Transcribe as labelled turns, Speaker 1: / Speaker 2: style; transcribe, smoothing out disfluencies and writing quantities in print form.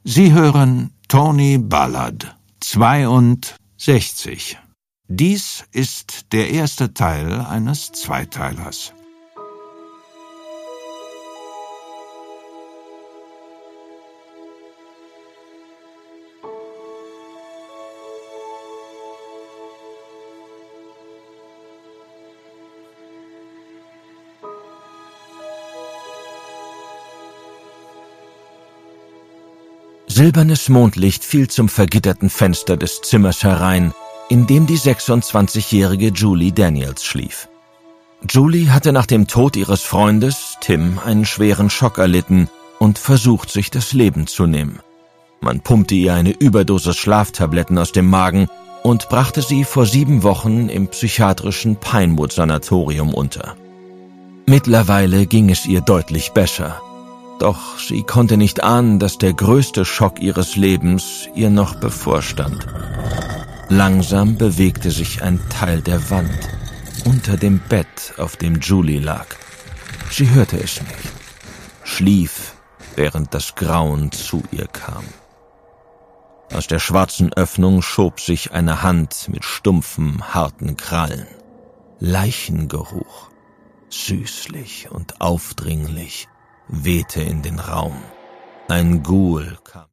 Speaker 1: Sie hören Tony Ballard, 62. Dies ist der erste Teil eines Zweiteilers.
Speaker 2: Silbernes Mondlicht fiel zum vergitterten Fenster des Zimmers herein, in dem die 26-jährige Julie Daniels schlief. Julie hatte nach dem Tod ihres Freundes, Tim, einen schweren Schock erlitten und versucht, sich das Leben zu nehmen. Man pumpte ihr eine Überdosis Schlaftabletten aus dem Magen und brachte sie vor 7 Wochen im psychiatrischen Pinewood-Sanatorium unter. Mittlerweile ging es ihr deutlich besser. Doch sie konnte nicht ahnen, dass der größte Schock ihres Lebens ihr noch bevorstand. Langsam bewegte sich ein Teil der Wand unter dem Bett, auf dem Julie lag. Sie hörte es nicht, schlief, während das Grauen zu ihr kam. Aus der schwarzen Öffnung schob sich eine Hand mit stumpfen, harten Krallen. Leichengeruch, süßlich und aufdringlich, wehte in den Raum. Ein Ghoul kam